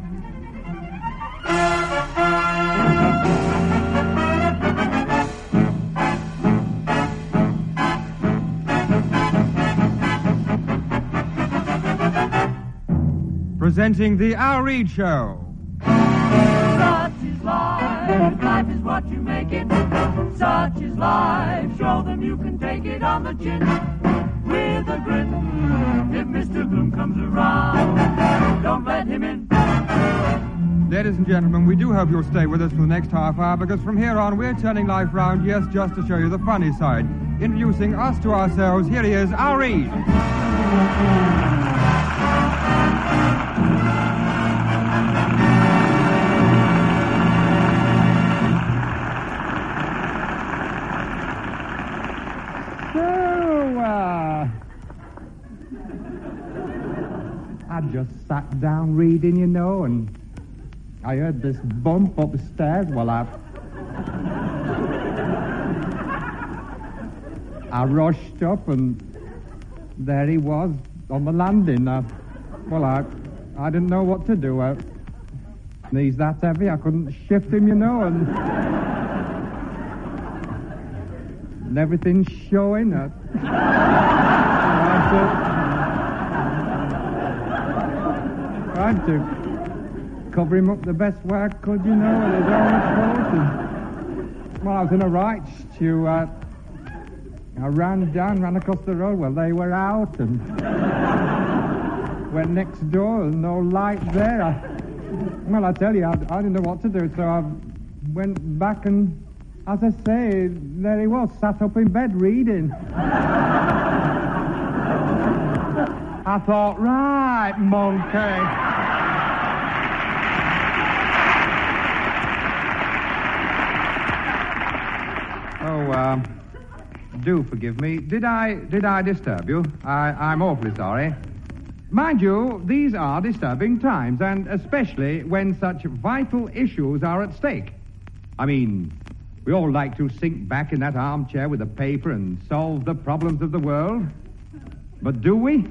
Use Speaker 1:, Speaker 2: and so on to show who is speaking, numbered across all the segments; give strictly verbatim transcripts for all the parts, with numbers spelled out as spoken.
Speaker 1: Presenting the Al Reed Show.
Speaker 2: Such is life, life is what you make it. Such is life, show them you can take it on the chin. With a grin, if Mister Gloom comes around, don't let him in.
Speaker 1: Ladies and gentlemen, we do hope you'll stay with us for the next half hour, because from here on we're turning life round, yes, just to show you the funny side. Introducing us to ourselves, here he is, Al Reed.
Speaker 3: I just sat down reading, you know, and I heard this bump upstairs. Well, I... I rushed up, and there he was on the landing. I, well, I, I didn't know what to do. I, he's that heavy, I couldn't shift him, you know, and... and everything's showing. I, I thought... Tried to cover him up the best way I could, you know, with his own coat. And, well, I was in a right stew. I, I ran down, ran across the road. Well, they were out, and went next door, and no light there. I, well, I tell you, I, I didn't know what to do, so I went back, and as I say, there he was, sat up in bed reading. I thought, right, monkey.
Speaker 1: Oh, uh, do forgive me. Did I did I disturb you? I, I'm awfully sorry. Mind you, these are disturbing times, and especially when such vital issues are at stake. I mean, we all like to sink back in that armchair with a paper and solve the problems of the world. But do we?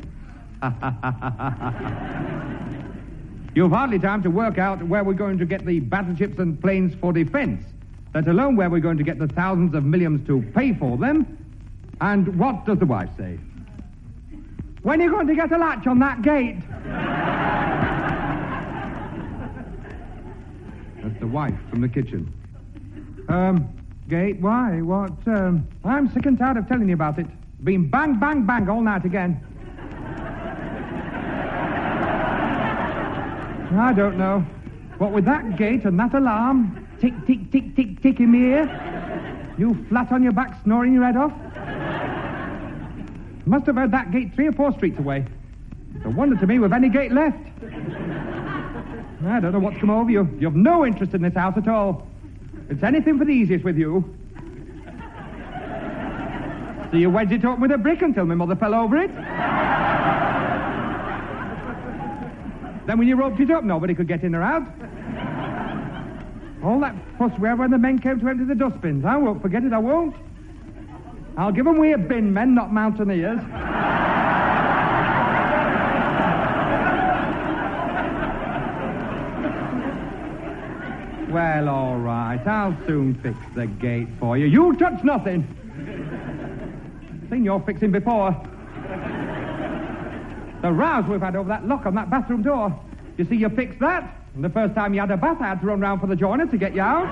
Speaker 1: You've hardly time to work out where we're going to get the battleships and planes for defense, let alone where we're going to get the thousands of millions to pay for them. And what does the wife say? When are you going to get a latch on that gate? That's the wife from the kitchen. Um, gate, why? What, um... I'm sick and tired of telling you about it. Been bang, bang, bang all night again. I don't know. What with that gate and that alarm, tick, tick, tick, tick, tick in the ear, you flat on your back snoring your head off. Must have heard that gate three or four streets away. It's a wonder to me we've any gate left. I don't know what's come over you. You've no interest in this house at all. It's anything for the easiest with you. So you wedged it open with a brick until my mother fell over it. Then when you roped it up, nobody could get in or out. All that fuss where when the men came to empty the dustbins. I won't forget it, I won't. I'll give them we are bin men, not mountaineers. Well, all right, I'll soon fix the gate for you. You touch nothing. Seen your fixing before. The rows we've had over that lock on that bathroom door. You see, you fixed that. And the first time you had a bath, I had to run round for the joiner to get you out.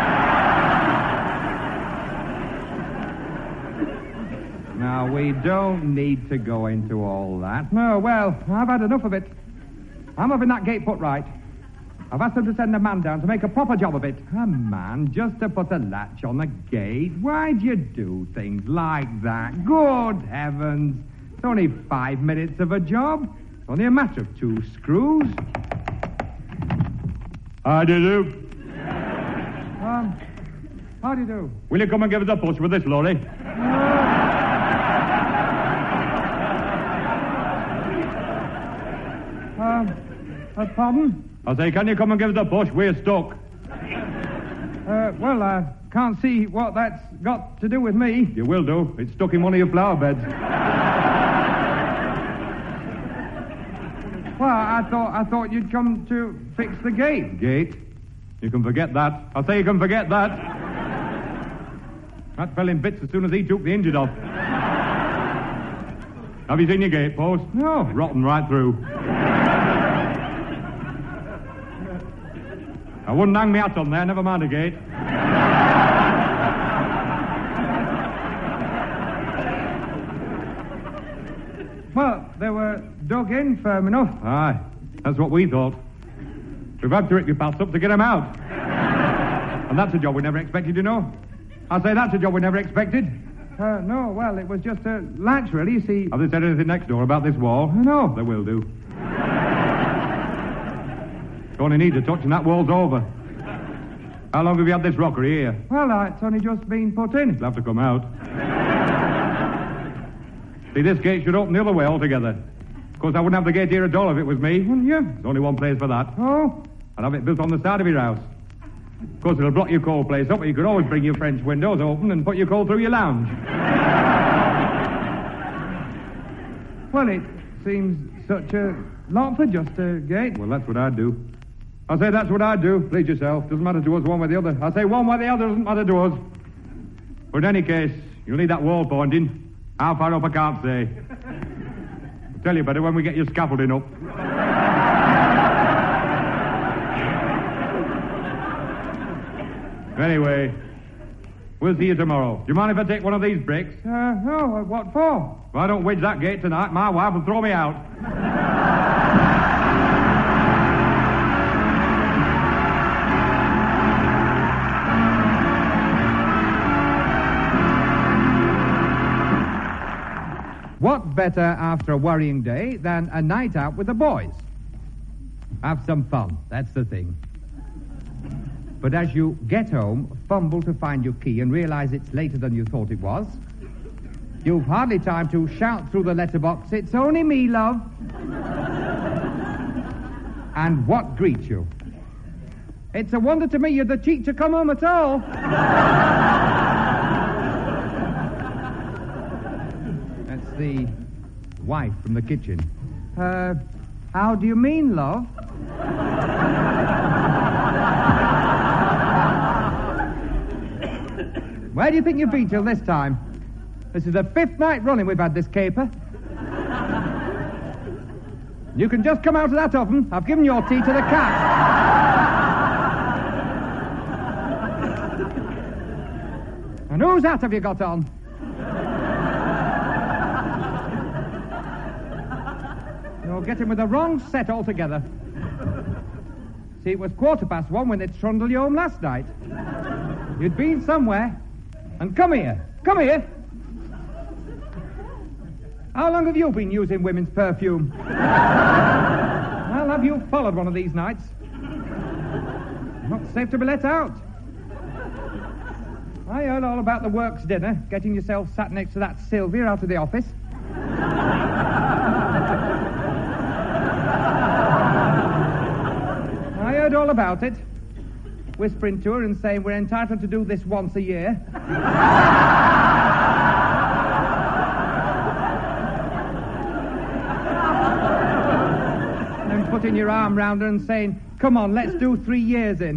Speaker 1: Now, we don't need to go into all that. No, well, I've had enough of it. I'm having that gate put right. I've asked them to send a man down to make a proper job of it. A man just to put a latch on the gate? Why'd you do things like that? Good heavens. It's only five minutes of a job. It's only a matter of two screws.
Speaker 4: How do you do?
Speaker 1: Um, how do you do?
Speaker 4: Will you come and give us a push with this lorry?
Speaker 1: Um, uh, pardon?
Speaker 4: I say, can you come and give us a push? We're stuck.
Speaker 1: Uh, well, I can't see what that's got to do with me.
Speaker 4: You will do. It's stuck in one of your flower beds.
Speaker 1: Well, I, I thought I thought you'd come to fix the gate.
Speaker 4: Gate? You can forget that. I say you can forget that. That fell in bits as soon as he took the engine off. Have you seen your gate post?
Speaker 1: No.
Speaker 4: Rotten right through. I wouldn't hang me hat on there, never mind a gate.
Speaker 1: Well, they were dug in firm enough.
Speaker 4: Aye, that's what we thought. We've had to rip your paths up to get them out. And that's a job we never expected, you know. I say that's a job we never expected.
Speaker 1: Uh, no, well, it was just a latch, really, you see.
Speaker 4: Have they said anything next door about this wall?
Speaker 1: No.
Speaker 4: They will do. Only needs a touch and that wall's over. How long have you had this rockery here?
Speaker 1: Well, uh, it's only just been put in.
Speaker 4: It'll have to come out. See, this gate should open the other way altogether. Of course, I wouldn't have the gate here at all if it was me.
Speaker 1: Wouldn't you?
Speaker 4: There's only one place for that.
Speaker 1: Oh?
Speaker 4: I'd have it built on the side of your house. Of course, it'll block your coal place up, but you could always bring your French windows open and put your coal through your lounge.
Speaker 1: Well, it seems such a lot for just a gate.
Speaker 4: Well, that's what I'd do. I say that's what I'd do. Please yourself. Doesn't matter to us one way or the other. I say one way or the other doesn't matter to us. But in any case, you'll need that wall pointing. How far up I can't say. I'll tell you better when we get your scaffolding up. Anyway, we'll see you tomorrow. Do you mind if I take one of these bricks?
Speaker 1: Uh, no, uh, what for?
Speaker 4: If I don't wedge that gate tonight, my wife will throw me out.
Speaker 1: What better after a worrying day than a night out with the boys? Have some fun, that's the thing. But as you get home, fumble to find your key and realize it's later than you thought it was, you've hardly time to shout through the letterbox, "It's only me, love." And what greets you? "It's a wonder to me you'd the cheek to come home at all." That's the wife from the kitchen. Uh, how do you mean, love? Where do you think you've been till this time? This is the fifth night running we've had this caper. You can just come out of that oven. I've given your tea to the cat. And whose hat have you got on? You're getting with the wrong set altogether. See, it was quarter past one when they'd trundled you home last night. You'd been somewhere. And come here. Come here. How long have you been using women's perfume? I'll have you followed one of these nights. Not safe to be let out. I heard all about the works dinner, getting yourself sat next to that Sylvia out of the office. I heard all about it. Whispering to her and saying we're entitled to do this once a year. Then putting your arm round her and saying, "Come on, let's do three years in."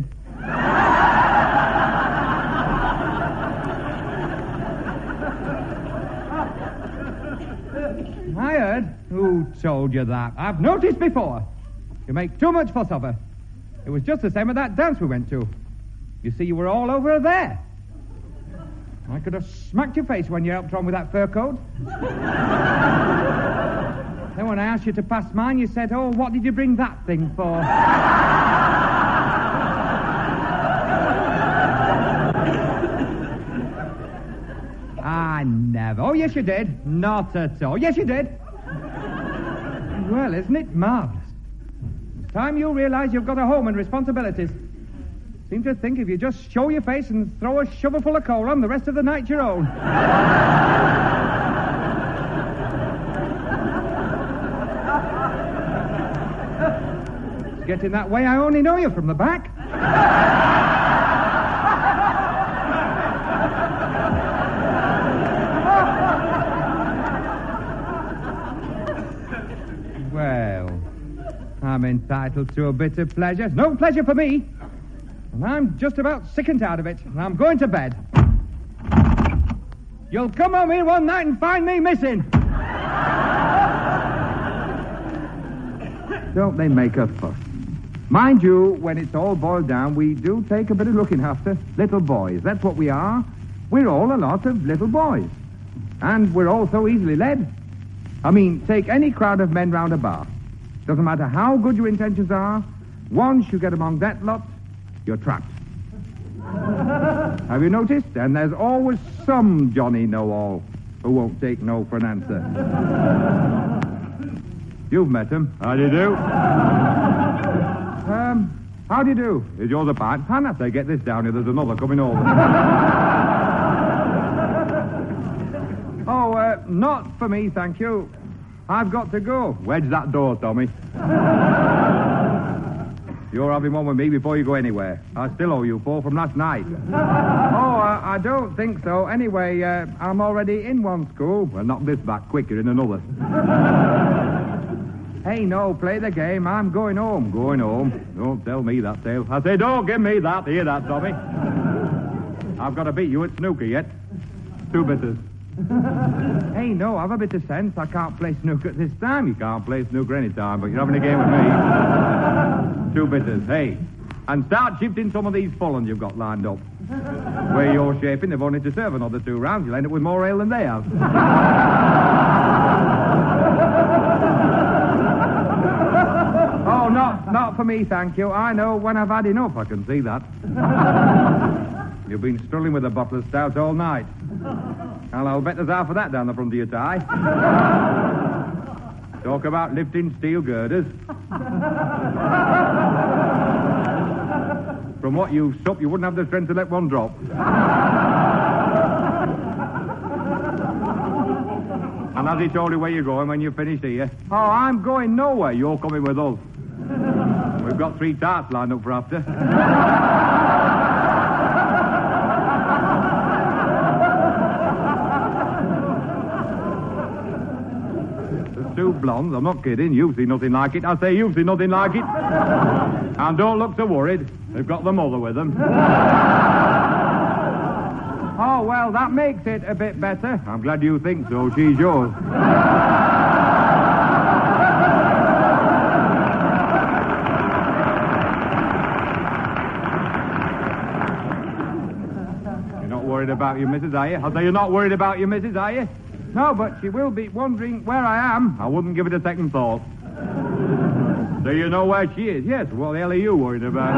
Speaker 1: I heard. Who told you that? I've noticed before. You make too much fuss of her. It was just the same at that dance we went to. You see, you were all over her there. I could have smacked your face when you helped her on with that fur coat. Then when I asked you to pass mine, you said, "Oh, what did you bring that thing for?" I never. Oh, yes, you did. Not at all. Yes, you did. Well, isn't it marvelous? Time you realize you've got a home and responsibilities. Seem to think if you just show your face and throw a shovelful of coal on, the rest of the night's your own. It's getting that way. I only know you from the back. Well, I'm entitled to a bit of pleasure. No pleasure for me. And I'm just about sick and tired of it. And I'm going to bed. You'll come home here one night and find me missing. Don't they make a fuss? Mind you, when it's all boiled down, we do take a bit of looking after little boys. That's what we are. We're all a lot of little boys. And we're all so easily led. I mean, take any crowd of men round a bar. Doesn't matter how good your intentions are, once you get among that lot, you're trapped. Have you noticed? And there's always some Johnny know-all who won't take no for an answer. You've met him. How do you do? um, how do you do? Is yours a pint? Hannah, say, get this down here. There's another coming over. oh, uh, not for me, thank you. I've got to go. Wedge that door, Tommy. You're having one with me before you go anywhere. I still owe you four from last night. oh, uh, I don't think so. Anyway, uh, I'm already in one school. Well, knock this back quicker in another. Hey, no, play the game. I'm going home. Going home. Don't tell me that, Dale. I say, don't give me that. Hear that, Tommy? I've got to beat you at snooker yet. Two bitters. Hey, no, have a bit of sense. I can't play snooker at this time. You can't play snooker any time, but you're having a game with me. Two bitters. Hey, and start shifting some of these full-ons you've got lined up. Where you're shaping, they've only to serve another two rounds. You'll end up with more ale than they have. Oh, not, not for me, thank you. I know when I've had enough, I can see that. You've been strolling with a bottle of stout all night. And I'll bet there's half of that down the front of your tie. Talk about lifting steel girders. From what you've supped, you wouldn't have the strength to let one drop. And has he told you where you're going when you're finished here? Oh, I'm going nowhere. You're coming with us. We've got three tarts lined up for after. Two blondes, I'm not kidding. You've seen nothing like it. I say you've seen nothing like it. And don't look so worried. They've got the mother with them. Oh, well, that makes it a bit better. I'm glad you think so. She's yours. You're not worried about your missus, are you? I say you're not worried about your missus, are you? No, but she will be wondering where I am. I wouldn't give it a second thought. Do you know where she is? Yes, what the hell are you worried about?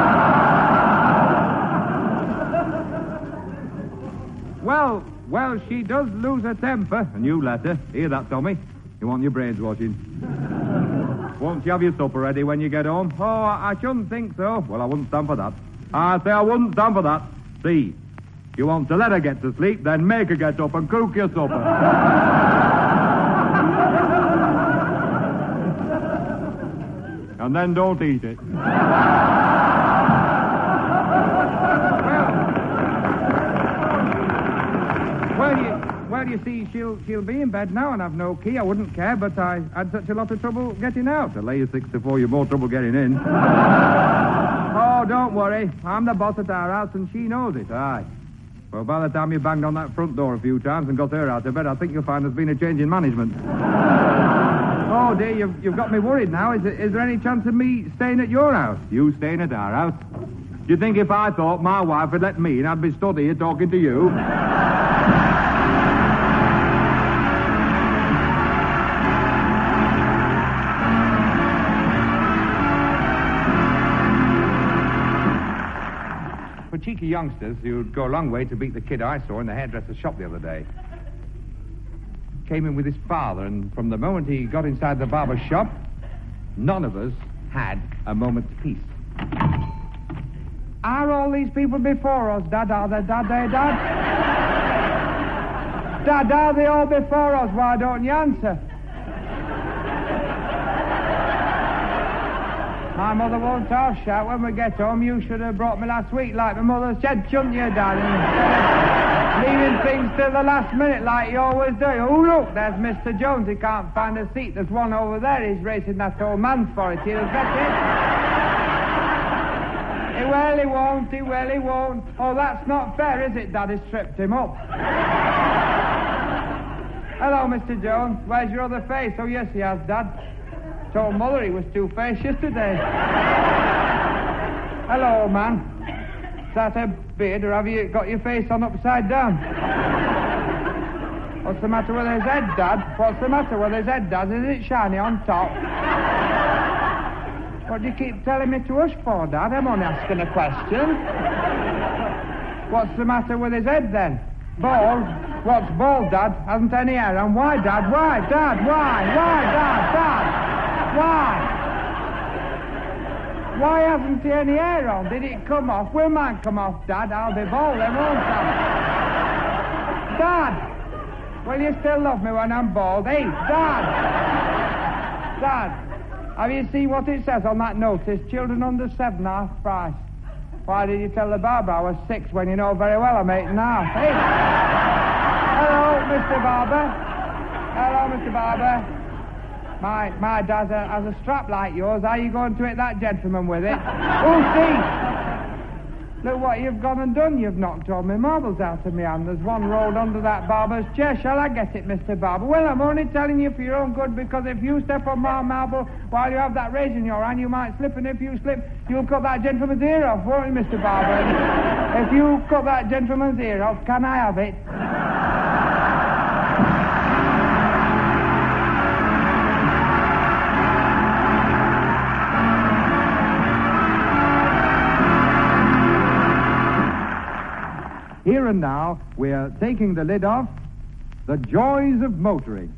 Speaker 1: well, well, she does lose her temper, and you let her. Hear that, Tommy? You want your brains washing. Won't you have your supper ready when you get home? Oh, I, I shouldn't think so. Well, I wouldn't stand for that. I say I wouldn't stand for that. See, you want to let her get to sleep, then make her get up and cook your supper. And then don't eat it. well, well, you, well, you see, she'll she'll be in bed now and I've no key. I wouldn't care, but I had such a lot of trouble getting out. To lay you six to four, you've more trouble getting in. Oh, don't worry. I'm the boss at our house and she knows it. Aye. Well, by the time you banged on that front door a few times and got her out of bed, I think you'll find there's been a change in management. Oh, dear, you've, you've got me worried now. Is, is there any chance of me staying at your house? You staying at our house? Do you think if I thought my wife had let me in, I'd be stood here talking to you? For cheeky youngsters, you'd go a long way to beat the kid I saw in the hairdresser's shop the other day. Came in with his father, and from the moment he got inside the barber's shop, none of us had a moment's peace. Are all these people before us, Dad? Are they, Dad, they, Dad? Dad, are they all before us? Why don't you answer? My mother won't half shout when we get home. You should have brought me last week like my mother said, shouldn't you, darling?
Speaker 3: Leaving things till the last minute like you always do. Oh, look, there's Mister Jones. He can't find a seat. There's one over there. He's racing that old man for it. He'll get it. He well, he won't. He well, he won't. Oh, that's not fair, is it, Daddy stripped him up? Hello, Mister Jones. Where's your other face? Oh, yes, he has, Dad. Told Mother he was two-faced yesterday. Hello, old man. Is that a beard, or have you got your face on upside down? What's the matter with his head, Dad? What's the matter with his head, Dad? Is it shiny on top? What do you keep telling me to hush for, Dad? I'm only asking a question. What's the matter with his head, then? Bald? What's bald, Dad? Hasn't any hair on. Why, Dad? Why, Dad? Why? Why, Dad? Dad? Why? Why hasn't he any hair on? Did it come off? Will mine come off, Dad? I'll be bald then, won't I? Dad! Will you still love me when I'm bald? Hey, Dad! Dad! Have you seen what it says on that notice? Children under seven, half price. Why did you tell the barber I was six when you know very well I'm eight and a half? Hey! Hello, Mister Barber. Hello, Mister Barber. My my dad uh, has a strap like yours. How are you going to hit that gentleman with it? Oh, see! Look what you've gone and done. You've knocked all my marbles out of my hand. There's one rolled under that barber's chair. Shall I get it, Mister Barber? Well, I'm only telling you for your own good, because if you step on my marble while you have that razor in your hand, you might slip, and if you slip, you'll cut that gentleman's ear off, won't you, Mister Barber? If you cut that gentleman's ear off, can I have it?
Speaker 1: Here and now, we're taking the lid off The Joys of Motoring.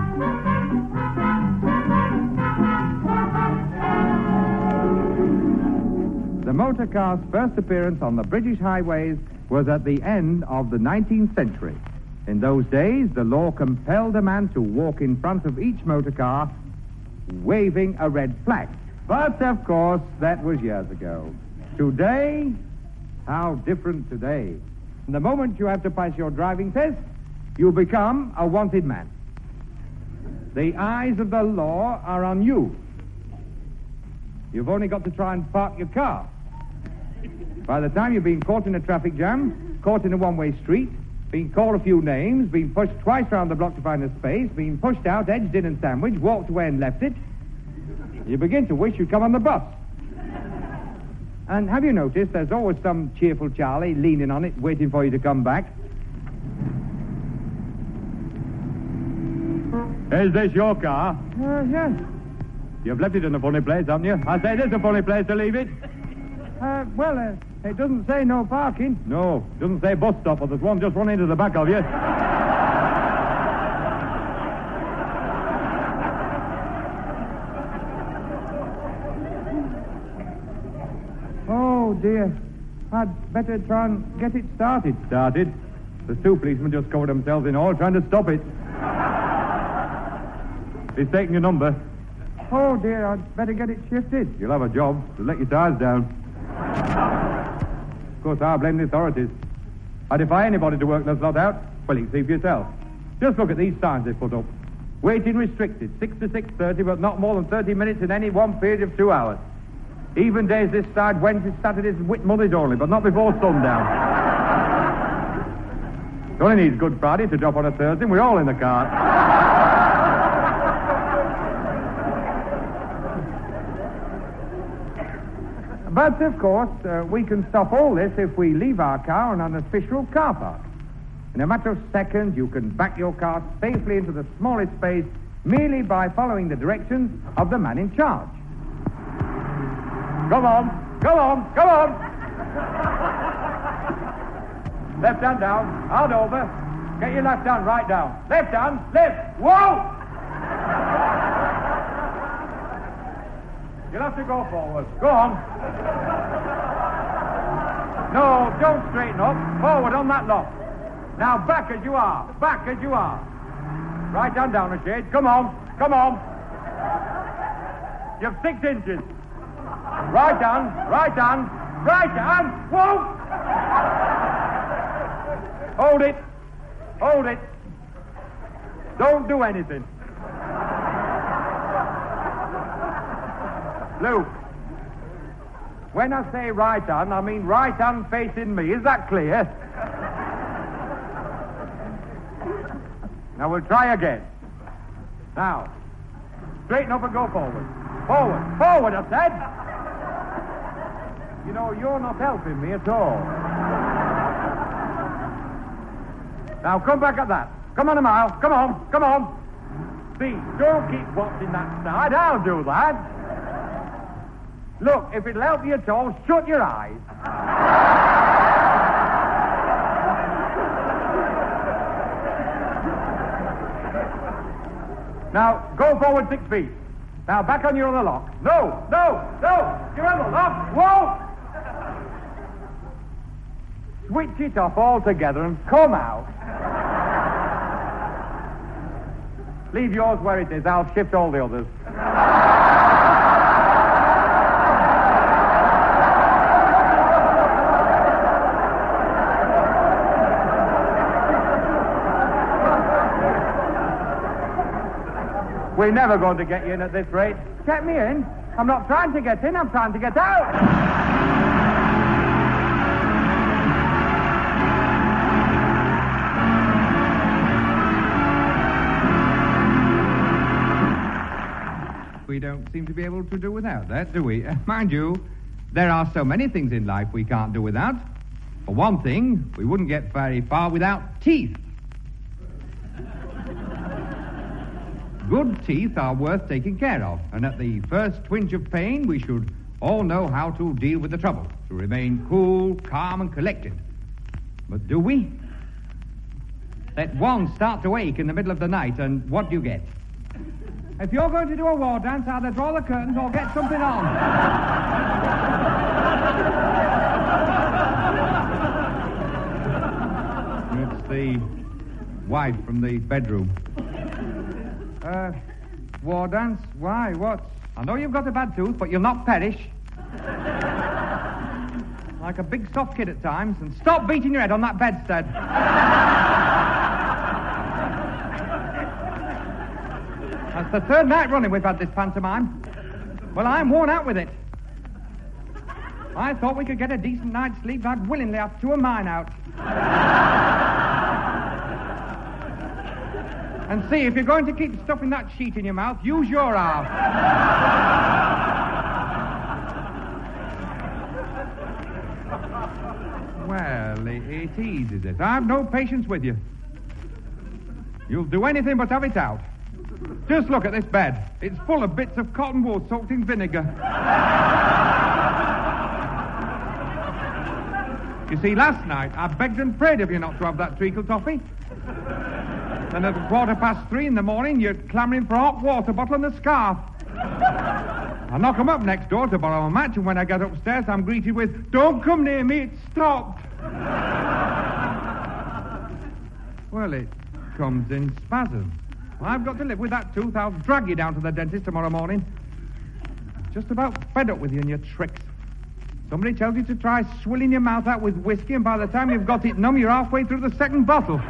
Speaker 1: The motor car's first appearance on the British highways was at the end of the nineteenth century. In those days, the law compelled a man to walk in front of each motor car waving a red flag. But, of course, that was years ago. Today, how different today. The moment you have to pass your driving test, you become a wanted man. The eyes of the law are on you. You've only got to try and park your car. By the time you've been caught in a traffic jam, caught in a one-way street, been called a few names, been pushed twice round the block to find a space, been pushed out, edged in and sandwiched, walked away and left it, you begin to wish you'd come on the bus. And have you noticed there's always some cheerful Charlie leaning on it, waiting for you to come back?
Speaker 4: Is this your car?
Speaker 3: Uh, yes.
Speaker 4: You've left it in a funny place, haven't you? I say this is a funny place to leave it.
Speaker 3: Uh, well, uh, it doesn't say no parking.
Speaker 4: No, it doesn't say bus stop, but there's one just running into the back of you.
Speaker 3: Oh, dear. I'd better try and get it started.
Speaker 4: Started? The two policemen just covered themselves in oil trying to stop it. He's taking your number.
Speaker 3: Oh, dear, I'd better get it shifted.
Speaker 4: You'll have a job. They'll let your tires down. Of course, I blame the authorities. I defy anybody to work this lot out. Well, you can see for yourself. Just look at these signs they put up. Waiting restricted, six to six thirty, but not more than thirty minutes in any one period of two hours. Even days this side, Wednesdays, Saturdays, and Whit Mondays only, but not before sundown. It only needs Good Friday to drop on a Thursday, and we're all in the car.
Speaker 3: But, of course, uh, we can stop all this if we leave our car on an official car park. In a matter of seconds, you can back your car safely into the smallest space merely by following the directions of the man in charge.
Speaker 4: Come on, come on, come on. Left hand down, hard over. Get your left hand right down. Left hand, left. Whoa! You'll have to go forward. Go on. No, don't straighten up. Forward on that lock. Now back as you are. Back as you are. Right hand down a shade. Come on. Come on. You've six inches. Right hand. Right hand. Right hand. Whoa!
Speaker 1: Hold it. Hold it. Don't do anything. Luke, when I say right hand, I mean right hand facing me. Is that clear? Now we'll try again. Now, straighten up and go forward. Forward. Forward, I said. You know, you're not helping me at all. Now, come back at that. Come on a mile. Come on. Come on. See, don't keep watching that side. I'll do that. Look, if it'll help you at all, shut your eyes. Now, go forward six feet. Now, back on your other lock. No, no, no. Your other lock. Whoa! Switch it off altogether and come out. Leave yours where it is. I'll shift all the others. We're never going to get you in at this rate. Get me in? I'm not trying to get in, I'm trying to get out.
Speaker 3: We don't seem to be able to do without that, do we? Uh, mind you, there are so many things in life we can't do without. For one thing, we wouldn't get very far without teeth. Good teeth are worth taking care of, and at the first twinge of pain, we should all know how to deal with the trouble, to remain cool, calm, and collected. But do we? Let one start to ache in the middle of the night, and what do you get? If you're going to do a war dance, either draw the curtains or get something on. It's the wife from the bedroom. Uh, war dance? Why? What? I know you've got a bad tooth, but you'll not perish. Like a big soft kid at times. And stop beating your head on that bedstead. That's the third night running we've had this pantomime. Well, I'm worn out with it. I thought we could get a decent night's sleep. I'd willingly have two of mine out. And see, if you're going to keep stuffing that sheet in your mouth, use your arm. Well, it, it eases it. I've no patience with you. You'll do anything but have it out. Just look at this bed. It's full of bits of cotton wool soaked in vinegar. You see, last night I begged and prayed of you not to have that treacle toffee. And at a quarter past three in the morning, you're clamouring for a hot water bottle and a scarf. I knock 'em up next door to borrow a match, and when I get upstairs, I'm greeted with, "Don't come near me, it's stopped." Well, it comes in spasms. I've got to live with that tooth. I'll drag you down to the dentist tomorrow morning. Just about fed up with you and your tricks. Somebody tells you to try swilling your mouth out with whiskey, and by the time you've got it numb, you're halfway through the second bottle.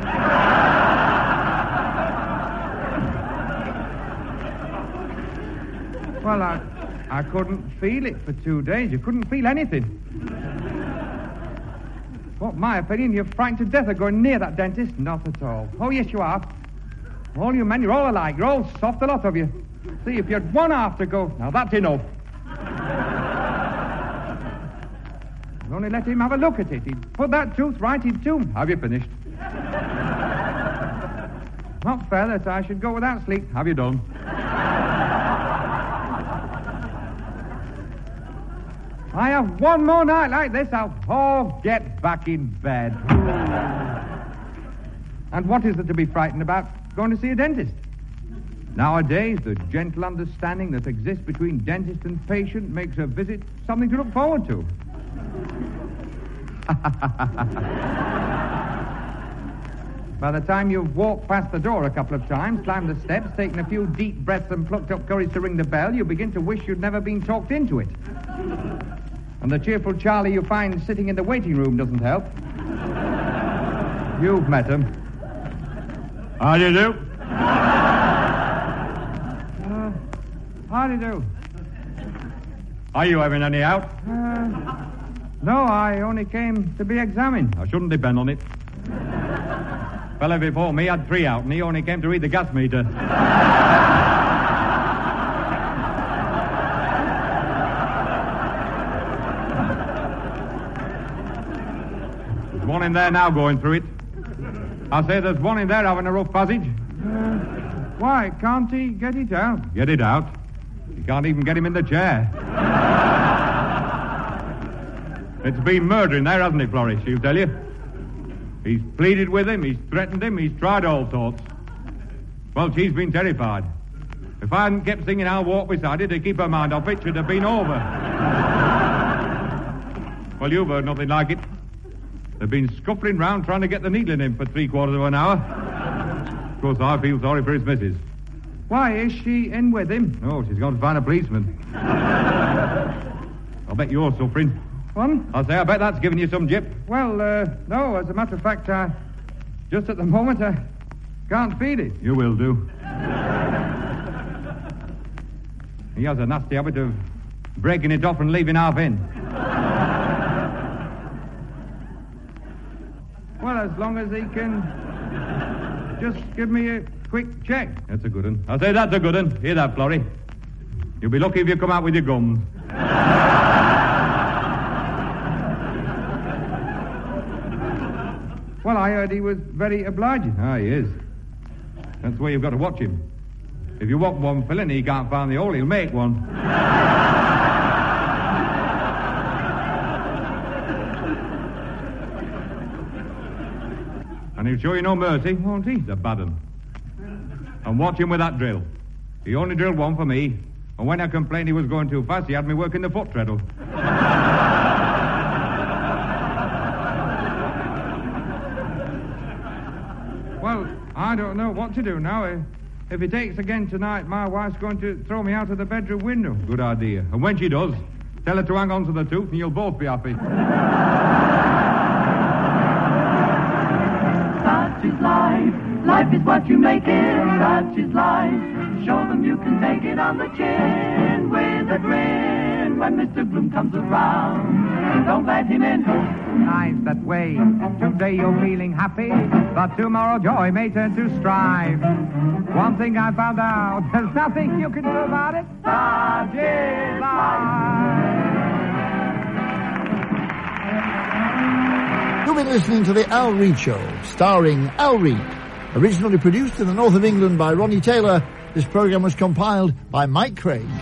Speaker 3: Well, I, I couldn't feel it for two days. You couldn't feel anything. What, my opinion, you're frightened to death of going near that dentist? Not at all. Oh, yes, you are. All you men, you're all alike. You're all soft, a lot of you. See, if you had one half to go, now that's enough. You'll only let him have a look at it. He'd put that tooth right in two. Have you finished? Not fair that I should go without sleep. Have you done? I have one more night like this, I'll oh, get back in bed. And what is there to be frightened about going to see a dentist? Nowadays, the gentle understanding that exists between dentist and patient makes a visit something to look forward to. By the time you've walked past the door a couple of times, climbed the steps, taken a few deep breaths and plucked up courage to ring the bell, you begin to wish you'd never been talked into it. And the cheerful Charlie you find sitting in the waiting room doesn't help.
Speaker 1: You've met him.
Speaker 4: How do you do?
Speaker 1: Uh, how do you do?
Speaker 4: Are you having any out?
Speaker 1: Uh, no, I only came to be examined.
Speaker 4: I shouldn't depend on it. Fella before me had three out, and he only came to read the gas meter. There's one in there now going through it. I say there's one in there having a rough passage.
Speaker 1: Uh, why, can't he get it out?
Speaker 4: Get it out? You can't even get him in the chair. It's been murder in there, hasn't it, Florrie? She'll tell you. He's pleaded with him, he's threatened him, he's tried all sorts. Well, she's been terrified. If I hadn't kept singing I'll Walk Beside It to keep her mind off it, she'd have been over. Well, you've heard nothing like it. They've been scuffling round trying to get the needle in him for three quarters of an hour. Of course, I feel sorry for his missus.
Speaker 1: Why, is she in with him?
Speaker 4: Oh, she's going to find a policeman. I'll bet you're suffering.
Speaker 1: What?
Speaker 4: I'll say, I bet that's giving you some jip.
Speaker 1: Well, uh, no, as a matter of fact, I... Just at the moment, I can't feed it.
Speaker 4: You will do. He has a nasty habit of breaking it off and leaving half in.
Speaker 1: Well, as long as he can just give me a quick check.
Speaker 4: That's a good one. I say that's a good one. Hear that, Florrie? You'll be lucky if you come out with your gums.
Speaker 1: Well, I heard he was very obliging.
Speaker 4: Ah, he is. That's why you've got to watch him. If you want one filling and he can't find the hole, he'll make one. And he'll show you no mercy, won't he? The bad un. And watch him with that drill. He only drilled one for me, and when I complained he was going too fast, he had me working the foot treadle.
Speaker 1: Well, I don't know what to do now. If, if he takes again tonight, my wife's going to throw me out of the bedroom window.
Speaker 4: Good idea. And when she does, tell her to hang on to the tooth and you'll both be happy.
Speaker 2: Such is life. Life is what you make it. Such is life. Show them you can take it on the chin with a grin when Mister Gloom comes around. Don't let him in.
Speaker 1: Life's that way. Today you're feeling happy, but tomorrow joy may turn to strife. One thing I found out, there's nothing you can do about it. Such is life.
Speaker 5: You've been listening to The Al Reed Show, starring Al Reed. Originally produced in the north of England by Ronnie Taylor, this programme was compiled by Mike Craig.